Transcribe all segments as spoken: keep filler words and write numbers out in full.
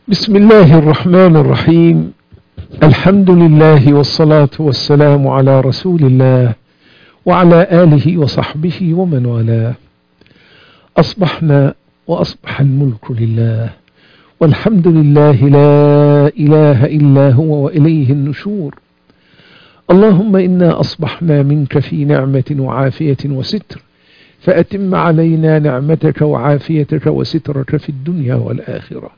بسم الله الرحمن الرحيم. الحمد لله والصلاة والسلام على رسول الله وعلى آله وصحبه ومن والاه. أصبحنا وأصبح الملك لله، والحمد لله لا إله إلا هو وإليه النشور. اللهم إنا أصبحنا منك في نعمة وعافية وستر، فأتم علينا نعمتك وعافيتك وسترك في الدنيا والآخرة.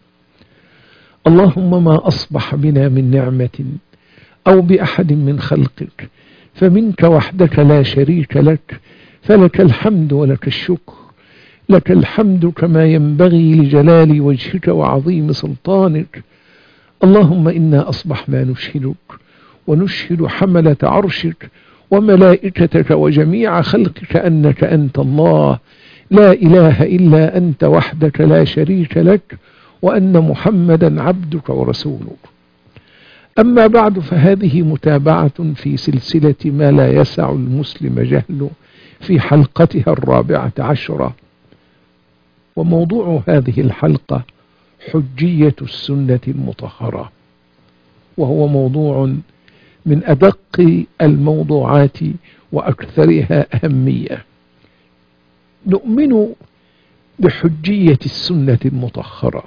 اللهم ما أصبح بنا من نعمة أو بأحد من خلقك فمنك وحدك لا شريك لك، فلك الحمد ولك الشكر. لك الحمد كما ينبغي لجلال وجهك وعظيم سلطانك. اللهم إنا أصبحنا نشهدك ونشهد حملة عرشك وملائكتك وجميع خلقك أنك أنت الله لا إله إلا أنت وحدك لا شريك لك، وأن محمدا عبدك ورسولك. أما بعد، فهذه متابعة في سلسلة ما لا يسع المسلم جهله في حلقتها الرابعة عشرة، وموضوع هذه الحلقة حجية السنة المطهرة، وهو موضوع من أدق الموضوعات وأكثرها أهمية. نؤمن بحجية السنة المطهرة،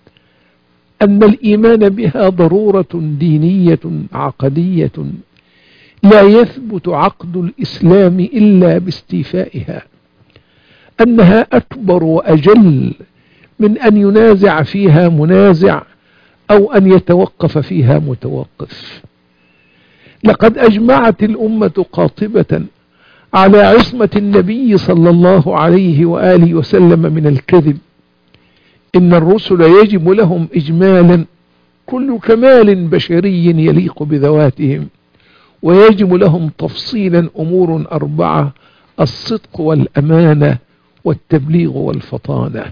أن الإيمان بها ضرورة دينية عقدية لا يثبت عقد الإسلام إلا باستيفائها، أنها أكبر وأجل من أن ينازع فيها منازع أو أن يتوقف فيها متوقف. لقد أجمعت الأمة قاطبة على عصمة النبي صلى الله عليه وآله وسلم من الكذب. إن الرسل يجب لهم إجمالا كل كمال بشري يليق بذواتهم، ويجب لهم تفصيلا أمور أربعة: الصدق والأمانة والتبليغ والفطانة.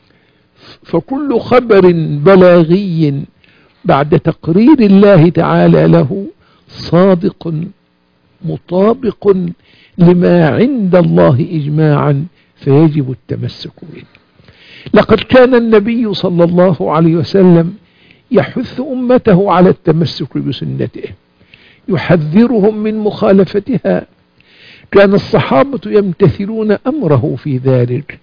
فكل خبر بلاغي بعد تقرير الله تعالى له صادق مطابق لما عند الله إجماعا، فيجب التمسك به. لقد كان النبي صلى الله عليه وسلم يحث أمته على التمسك بسنته، يحذرهم من مخالفتها. كان الصحابة يمتثلون أمره في ذلك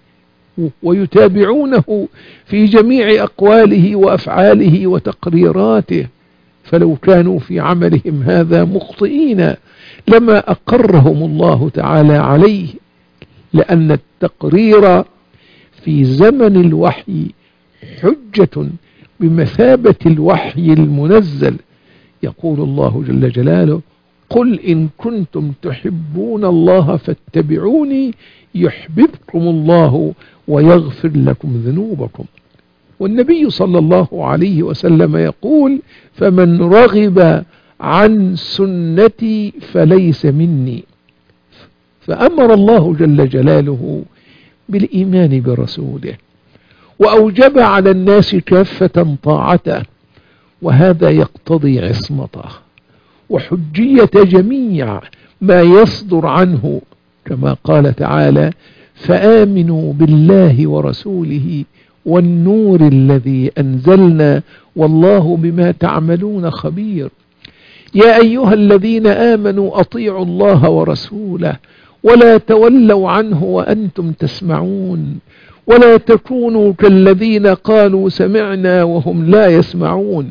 ويتابعونه في جميع أقواله وأفعاله وتقريراته، فلو كانوا في عملهم هذا مخطئين لما أقرهم الله تعالى عليه، لأن التقرير في زمن الوحي حجة بمثابة الوحي المنزل. يقول الله جل جلاله: قل إن كنتم تحبون الله فاتبعوني يحببكم الله ويغفر لكم ذنوبكم. والنبي صلى الله عليه وسلم يقول: فمن رغب عن سنتي فليس مني. فأمر الله جل جلاله بالإيمان برسوله، وأوجب على الناس كافة طاعته، وهذا يقتضي عصمته وحجية جميع ما يصدر عنه، كما قال تعالى: فآمنوا بالله ورسوله والنور الذي أنزلنا والله بما تعملون خبير. يا أيها الذين آمنوا أطيعوا الله ورسوله ولا تولوا عنه وأنتم تسمعون، ولا تكونوا كالذين قالوا سمعنا وهم لا يسمعون.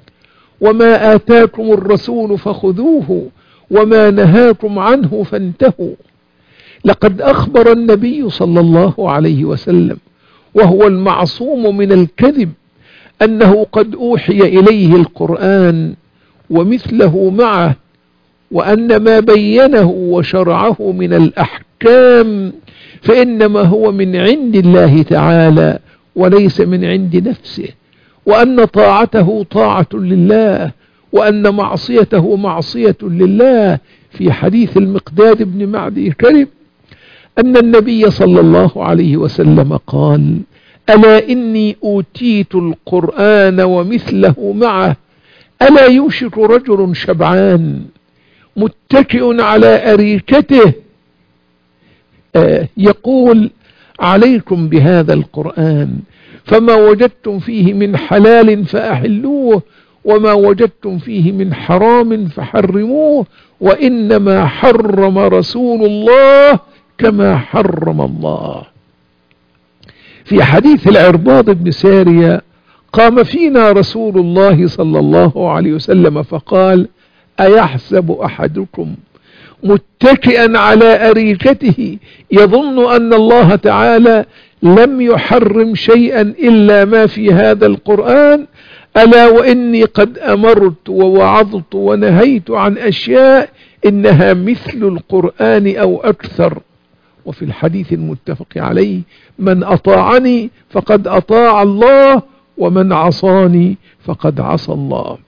وما آتاكم الرسول فخذوه وما نهاكم عنه فانتهوا. لقد أخبر النبي صلى الله عليه وسلم وهو المعصوم من الكذب أنه قد أوحي إليه القرآن ومثله معه، وأن ما بينه وشرعه من الأحكام فإنما هو من عند الله تعالى وليس من عند نفسه، وأن طاعته طاعة لله وأن معصيته معصية لله. في حديث المقداد بن معدي كرب أن النبي صلى الله عليه وسلم قال: ألا إني أوتيت القرآن ومثله معه، ألا يوشك رجل شبعان متكئ على أريكته آه يقول: عليكم بهذا القرآن فما وجدتم فيه من حلال فأحلوه وما وجدتم فيه من حرام فحرموه وإنما حرم رسول الله كما حرم الله. في حديث العرباض بن سارية قام فينا رسول الله صلى الله عليه وسلم فقال: أيحسب أحدكم متكئا على أريكته يظن أن الله تعالى لم يحرم شيئا إلا ما في هذا القرآن؟ ألا وإني قد أمرت ووعظت ونهيت عن أشياء إنها مثل القرآن أو أكثر. وفي الحديث المتفق عليه: من أطاعني فقد أطاع الله ومن عصاني فقد عصى الله.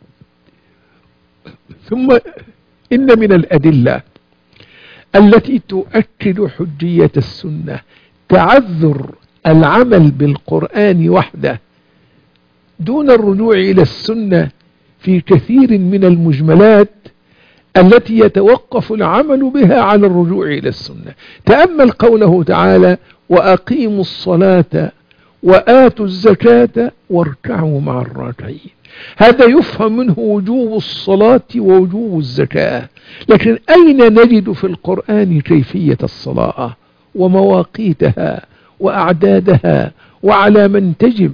ثم إن من الأدلة التي تؤكد حجية السنة تعذر العمل بالقرآن وحده دون الرجوع إلى السنة في كثير من المجملات التي يتوقف العمل بها على الرجوع إلى السنة. تأمل قوله تعالى: وأقيموا الصلاة وآتوا الزكاة واركعوا مع الراكعين. هذا يفهم منه وجوب الصلاة ووجوب الزكاة، لكن أين نجد في القرآن كيفية الصلاة ومواقيتها وأعدادها وعلى من تجب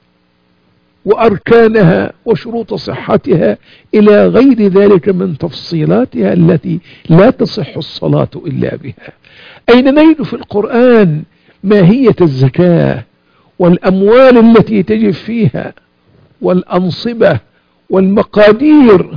وأركانها وشروط صحتها إلى غير ذلك من تفصيلاتها التي لا تصح الصلاة إلا بها؟ أين نجد في القرآن ماهية الزكاة والأموال التي تجب فيها والأنصبة والمقادير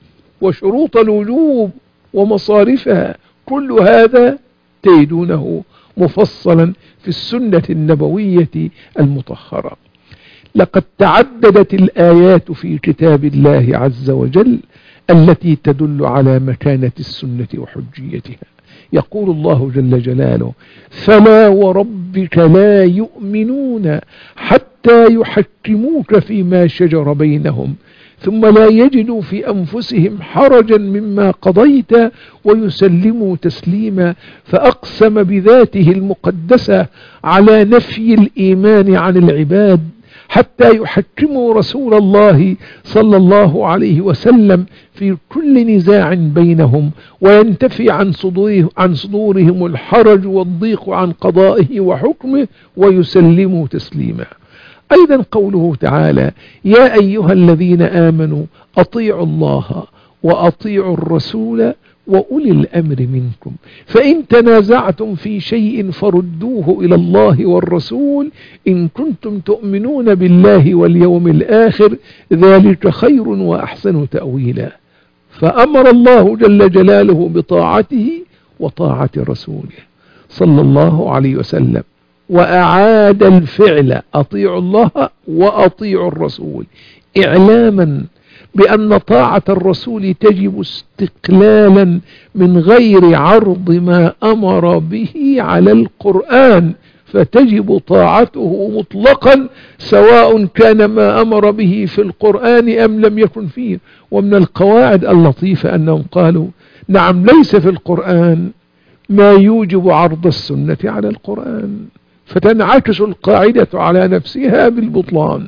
وشروط الوجوب ومصارفها؟ كل هذا تجدونه مفصلا في السنة النبوية المطهرة. لقد تعددت الآيات في كتاب الله عز وجل التي تدل على مكانة السنة وحجيتها. يقول الله جل جلاله: فلا وربك لا يؤمنون حتى يحكموك فيما شجر بينهم ثم لا يجدوا في أنفسهم حرجا مما قضيت ويسلموا تسليما. فأقسم بذاته المقدسة على نفي الإيمان عن العباد حتى يحكموا رسول الله صلى الله عليه وسلم في كل نزاع بينهم وينتفي عن صدوره عن صدورهم الحرج والضيق عن قضائه وحكمه ويسلموا تسليما. أيضا قوله تعالى: يا أيها الذين آمنوا أطيعوا الله وأطيعوا الرسول وأولي الأمر منكم فإن تنازعتم في شيء فردوه إلى الله والرسول إن كنتم تؤمنون بالله واليوم الآخر ذلك خير وأحسن تأويلا. فأمر الله جل جلاله بطاعته وطاعة رسوله صلى الله عليه وسلم، وأعاد الفعل أطيعوا الله وأطيعوا الرسول إعلاما بأن طاعة الرسول تجب استقلالا من غير عرض ما أمر به على القرآن، فتجب طاعته مطلقا سواء كان ما أمر به في القرآن أم لم يكن فيه. ومن القواعد اللطيفة أنهم قالوا: نعم، ليس في القرآن ما يوجب عرض السنة على القرآن، فتنعكس القاعدة على نفسها بالبطلان.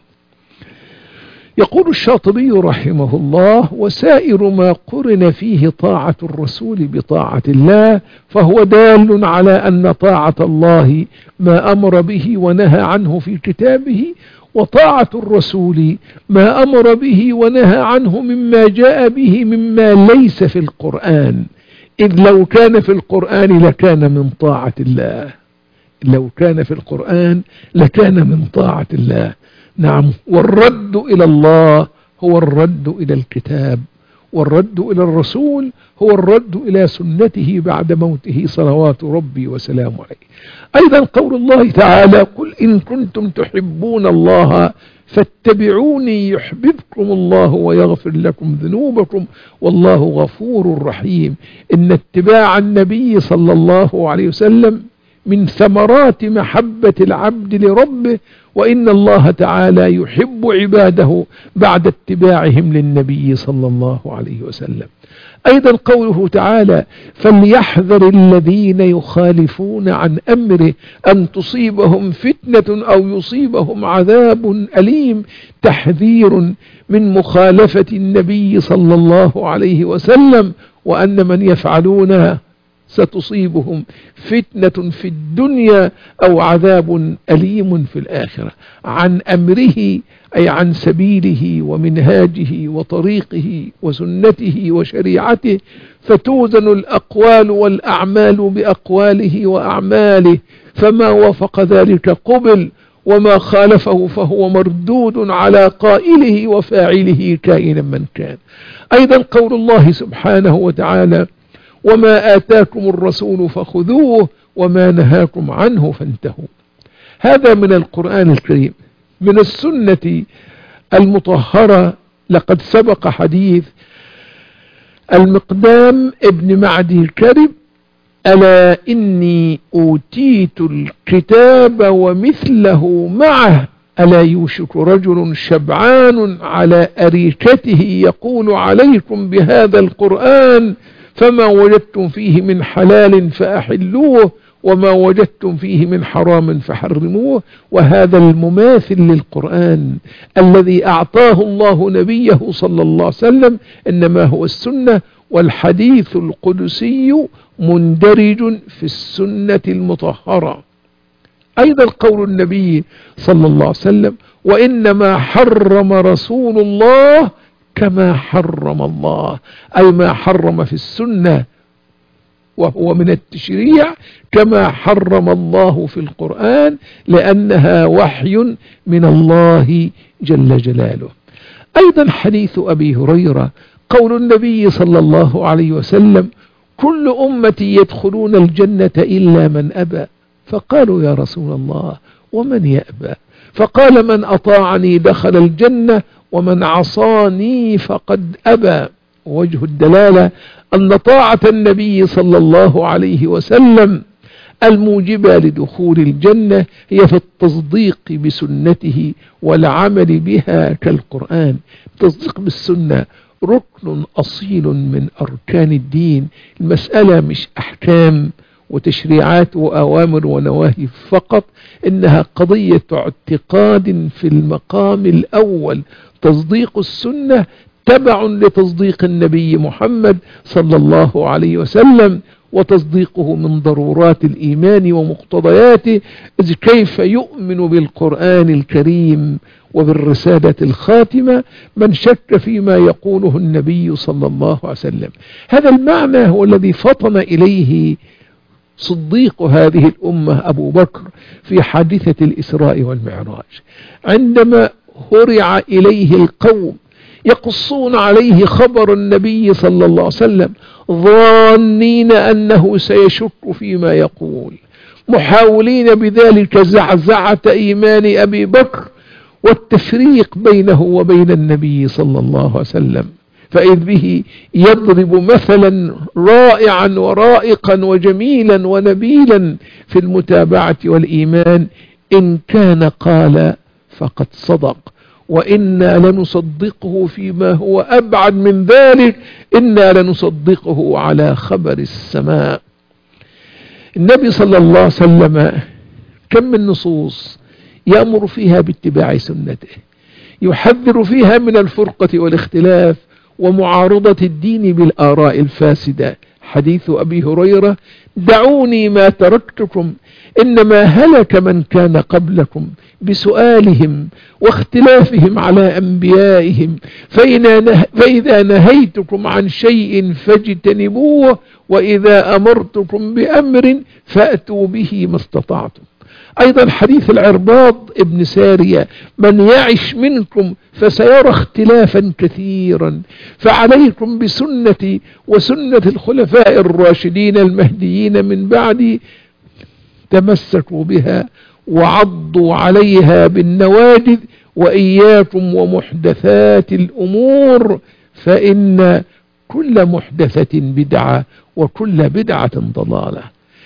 يقول الشاطبي رحمه الله: وسائر ما قرن فيه طاعة الرسول بطاعة الله فهو دال على أن طاعة الله ما أمر به ونهى عنه في كتابه، وطاعة الرسول ما أمر به ونهى عنه مما جاء به مما ليس في القرآن، إذ لو كان في القرآن لكان من طاعة الله، لو كان في القرآن لكان من طاعة الله. نعم، والرد إلى الله هو الرد إلى الكتاب، والرد إلى الرسول هو الرد إلى سنته بعد موته صلوات ربي وسلامه عليه. أيضا قول الله تعالى: قل إن كنتم تحبون الله فاتبعوني يحببكم الله ويغفر لكم ذنوبكم والله غفور رحيم. إن اتباع النبي صلى الله عليه وسلم من ثمرات محبة العبد لربه وإن الله تعالى يحب عباده بعد اتباعهم للنبي صلى الله عليه وسلم. أيضا قوله تعالى: فليحذر الذين يخالفون عن أمره أن تصيبهم فتنة أو يصيبهم عذاب أليم، تحذير من مخالفة النبي صلى الله عليه وسلم، وأن من يفعلونها ستصيبهم فتنة في الدنيا أو عذاب أليم في الآخرة. عن أمره أي عن سبيله ومنهاجه وطريقه وسنته وشريعته، فتوزن الأقوال والأعمال بأقواله وأعماله، فما وافق ذلك قبل، وما خالفه فهو مردود على قائله وفاعله كائنا من كان. أيضا قول الله سبحانه وتعالى: وما آتاكم الرسول فخذوه وما نهاكم عنه فانتهوا. هذا من القرآن الكريم. من السنة المطهرة لقد سبق حديث المقدام ابن معدي الكرب: ألا إني أوتيت الكتاب ومثله معه، ألا يوشك رجل شبعان على أريكته يقول عليكم بهذا القرآن، فما وجدتم فيه من حلال فأحلوه وما وجدتم فيه من حرام فحرموه. وهذا المماثل للقرآن الذي أعطاه الله نبيه صلى الله عليه وسلم إنما هو السنة، والحديث القدسي مندرج في السنة المطهرة. أيضا قول النبي صلى الله عليه وسلم: وإنما حرم رسول الله كما حرم الله، أي ما حرم في السنة وهو من التشريع كما حرم الله في القرآن، لأنها وحي من الله جل جلاله. أيضا حديث أبي هريرة قول النبي صلى الله عليه وسلم: كل أمتي يدخلون الجنة إلا من أبى. فقالوا: يا رسول الله ومن يأبى؟ فقال: من أطاعني دخل الجنة ومن عصاني فقد أبى. ووجه الدلالة أن طاعة النبي صلى الله عليه وسلم الموجبة لدخول الجنة هي في التصديق بسنته والعمل بها كالقرآن. التصديق بالسنة ركن أصيل من أركان الدين. المسألة مش أحكام وتشريعات وأوامر ونواهي فقط، إنها قضية اعتقاد في المقام الأول. تصديق السنة تبع لتصديق النبي محمد صلى الله عليه وسلم، وتصديقه من ضرورات الإيمان ومقتضياته. إذ كيف يؤمن بالقرآن الكريم وبالرسالة الخاتمة من شك فيما يقوله النبي صلى الله عليه وسلم؟ هذا المعنى هو الذي فطن إليه صديق هذه الأمة أبو بكر في حادثة الإسراء والمعراج، عندما هرع إليه القوم يقصون عليه خبر النبي صلى الله عليه وسلم ظانين أنه سيشك فيما يقول، محاولين بذلك زعزعة إيمان أبي بكر والتفريق بينه وبين النبي صلى الله عليه وسلم، فإذ به يضرب مثلا رائعا ورائقا وجميلا ونبيلا في المتابعة والإيمان: إن كان قال فقد صدق، وإنا لنصدقه فيما هو أبعد من ذلك، إنا لنصدقه على خبر السماء. النبي صلى الله عليه وسلم كم من نصوص يأمر فيها باتباع سنته، يحذر فيها من الفرقة والاختلاف ومعارضة الدين بالآراء الفاسدة. حديث أبي هريرة: دعوني ما تركتكم إنما هلك من كان قبلكم بسؤالهم واختلافهم على أنبيائهم، فإذا نهيتكم عن شيء فاجتنبوه، وإذا أمرتكم بأمر فأتوا به ما استطعتم. أيضا حديث العرباض ابن سارية: من يعش منكم فسيرى اختلافا كثيرا، فعليكم بسنتي وسنة الخلفاء الراشدين المهديين من بعدي، تمسكوا بها وعضوا عليها بالنواجذ، وإياكم ومحدثات الأمور، فإن كل محدثة بدعة وكل بدعة ضلالة.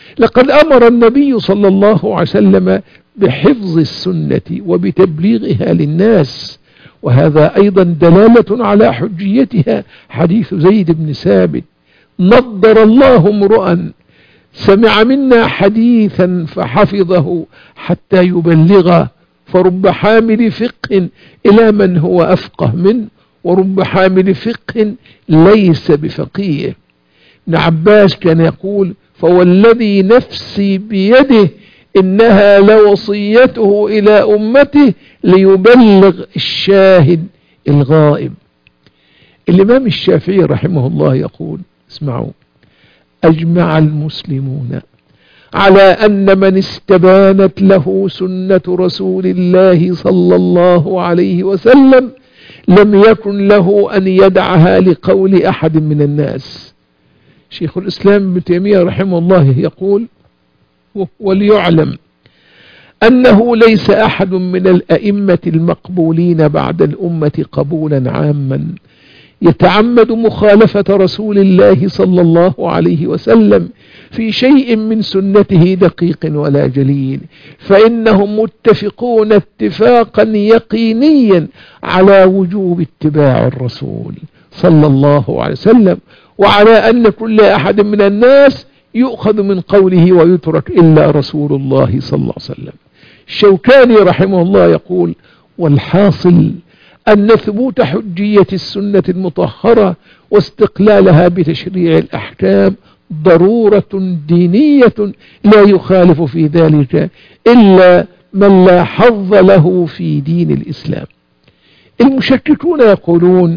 لقد أمر النبي صلى الله عليه وسلم بحفظ السنة وبتبليغها للناس، وهذا أيضا دلالة على حجيتها حديث زيد بن ثابت: نضر الله امرؤا سمع منا حديثا فحفظه حتى يبلغه، فرب حامل فقه إلى من هو أفقه منه، ورب حامل فقه ليس بفقيه. ابن عباس كان يقول: فوالذي نفسي بيده إنها لوصيته إلى أمته ليبلغ الشاهد الغائب. الإمام الشافعي رحمه الله يقول: اسمعوا: أجمع المسلمون على أن من استبانت له سنة رسول الله صلى الله عليه وسلم لم يكن له أن يدعها لقول أحد من الناس. شيخ الإسلام ابن تيمية رحمه الله يقول: وليعلم أنه ليس أحد من الأئمة المقبولين بعد الأمة قبولا عاما يتعمد مخالفة رسول الله صلى الله عليه وسلم في شيء من سنته دقيق ولا جليل، فإنهم متفقون اتفاقا يقينيا على وجوب اتباع الرسول صلى الله عليه وسلم، وعلى أن كل أحد من الناس يؤخذ من قوله ويترك إلا رسول الله صلى الله عليه وسلم. الشوكاني رحمه الله يقول: والحاصل أن ثبوت حجية السنة المطهرة واستقلالها بتشريع الأحكام ضرورة دينية لا يخالف في ذلك إلا من لا حظ له في دين الإسلام. المشككون يقولون: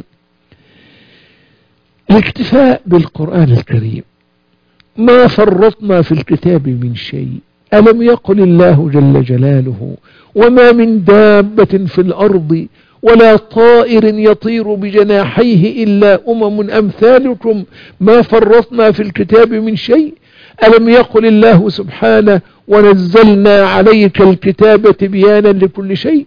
الاكتفاء بالقرآن الكريم، ما فرطنا في الكتاب من شيء، ألم يقل الله جل جلاله: وما من دابة في الأرض ولا طائر يطير بجناحيه إلا أمم أمثالكم ما فرطنا في الكتاب من شيء، ألم يقل الله سبحانه: ونزلنا عليك الكتاب تبيانا لكل شيء.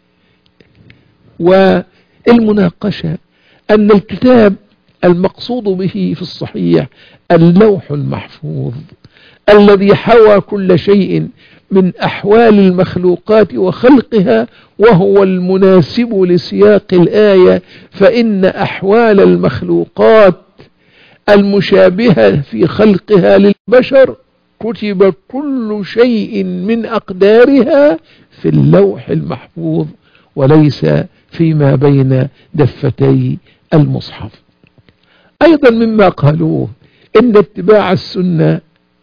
والمناقشة أن الكتاب المقصود به في الصحيح اللوح المحفوظ الذي حوى كل شيء من أحوال المخلوقات وخلقها، وهو المناسب لسياق الآية، فإن أحوال المخلوقات المشابهة في خلقها للبشر كتب كل شيء من أقدارها في اللوح المحفوظ وليس فيما بين دفتي المصحف. أيضا مما قالوه إن اتباع السنة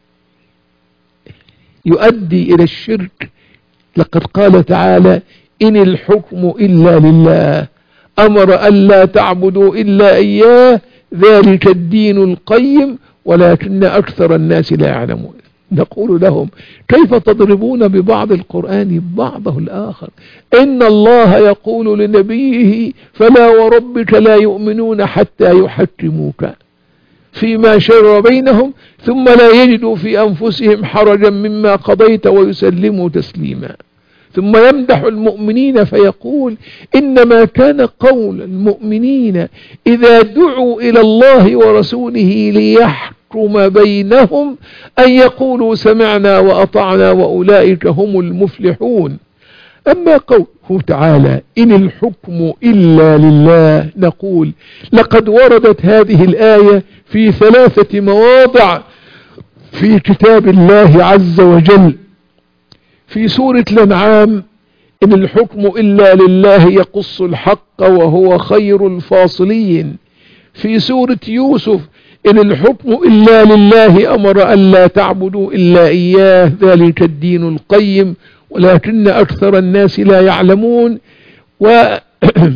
يؤدي إلى الشرك، لقد قال تعالى: إن الحكم إلا لله أمر ألا تعبدوا إلا إياه ذلك الدين القيم ولكن أكثر الناس لا يعلمون. نقول لهم: كيف تضربون ببعض القرآن بعضه الآخر؟ إن الله يقول لنبيه: فلا وربك لا يؤمنون حتى يحكموك فيما شجر بينهم ثم لا يجدوا في أنفسهم حرجا مما قضيت ويسلموا تسليما. ثم يمدح المؤمنين فيقول: إنما كان قول المؤمنين إذا دعوا إلى الله ورسوله ليحكم بينهم أن يقولوا سمعنا وأطعنا وأولئك هم المفلحون. أما قوله تعالى: إن الحكم إلا لله، نقول: لقد وردت هذه الآية في ثلاثة مواضع في كتاب الله عز وجل. في سورة الأنعام: إن الحكم إلا لله يقص الحق وهو خير الفاصلين. في سورة يوسف: إن الحكم إلا لله أمر ألا تعبدوا إلا إياه ذلك الدين القيم ولكن أكثر الناس لا يعلمون. وفي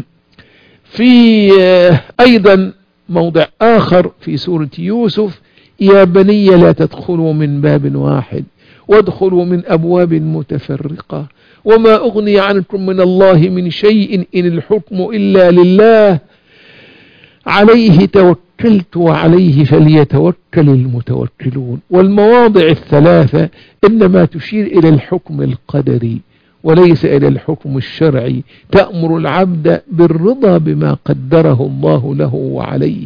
أيضا موضع آخر في سورة يوسف: يا بني لا تدخلوا من باب واحد وادخلوا من أبواب متفرقة وما أغني عنكم من الله من شيء إن الحكم إلا لله عليه توكلت وعليه فليتوكل المتوكلون. والمواضع الثلاثة إنما تشير إلى الحكم القدري وليس إلى الحكم الشرعي، تأمر العبد بالرضا بما قدره الله له وعليه،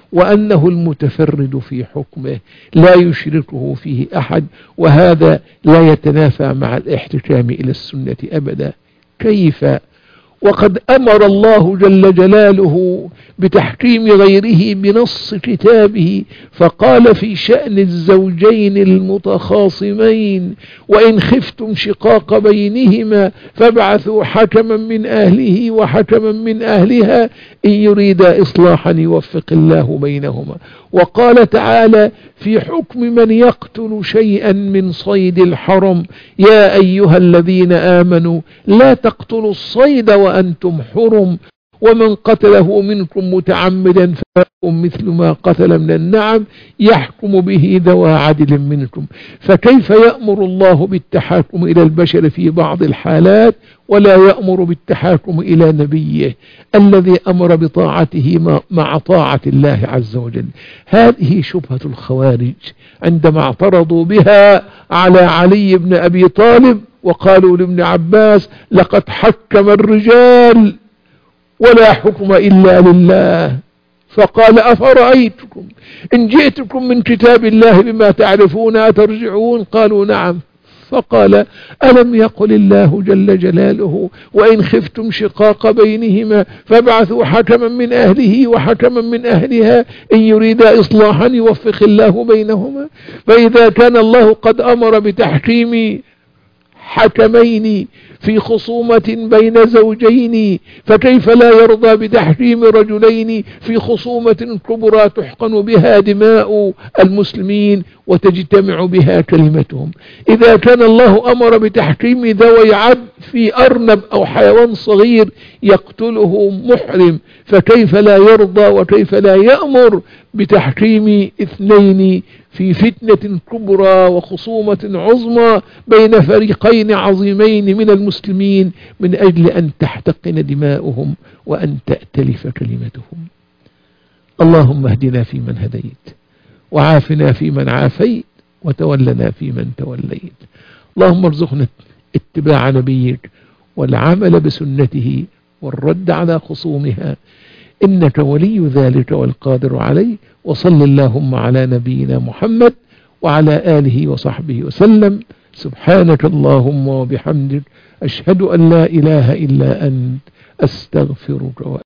وأنه المتفرد في حكمه لا يشركه فيه أحد، وهذا لا يتنافى مع الاحتكام إلى السنة أبدا. كيف وقد أمر الله جل جلاله بتحكيم غيره بنص كتابه، فقال في شأن الزوجين المتخاصمين: وإن خفتم شقاق بينهما فابعثوا حكما من أهله وحكما من أهلها إن يريدا إصلاحا يوفق الله بينهما. وقال تعالى في حكم من يقتل شيئا من صيد الحرم: يا أيها الذين آمنوا لا تقتلوا الصيد وأنتم حرم، ومن قتله منكم متعمدا فلكم مثل ما قتل من النعم يحكم به ذوى عدل منكم. فكيف يأمر الله بالتحاكم إلى البشر في بعض الحالات ولا يأمر بالتحاكم إلى نبيه الذي أمر بطاعته مع طاعة الله عز وجل؟ هذه شبهة الخوارج عندما اعترضوا بها على علي بن أبي طالب وقالوا لابن عباس: لقد حكم الرجال ولا حكم إلا لله. فقال: أفرأيتكم إن جئتكم من كتاب الله بما تعرفون أترجعون؟ قالوا: نعم. فقال: ألم يقل الله جل جلاله: وإن خفتم شقاق بينهما فابعثوا حكما من أهله وحكما من أهلها إن يريدا إصلاحا يوفق الله بينهما؟ فإذا كان الله قد أمر بتحكيم حكمين في خصومة بين زوجين، فكيف لا يرضى بتحكيم رجلين في خصومة كبرى تحقن بها دماء المسلمين وتجتمع بها كلمتهم؟ إذا كان الله أمر بتحكيم ذوي عدل في أرنب أو حيوان صغير يقتله محرم، فكيف لا يرضى وكيف لا يأمر بتحكيم اثنين في فتنة كبرى وخصومة عظمى بين فريقين عظيمين من المسلمين من أجل أن تحتقن دماؤهم وأن تأتلف كلمتهم؟ اللهم اهدنا فيمن هديت، وعافنا فيمن عافيت، وتولنا فيمن توليت. اللهم ارزقنا اتباع نبيك والعمل بسنته والرد على خصومها، إنك ولي ذلك والقادر عليه. وصل اللهم على نبينا محمد وعلى آله وصحبه وسلم. سبحانك اللهم وبحمدك، أشهد أن لا إله إلا أنت، أستغفرك.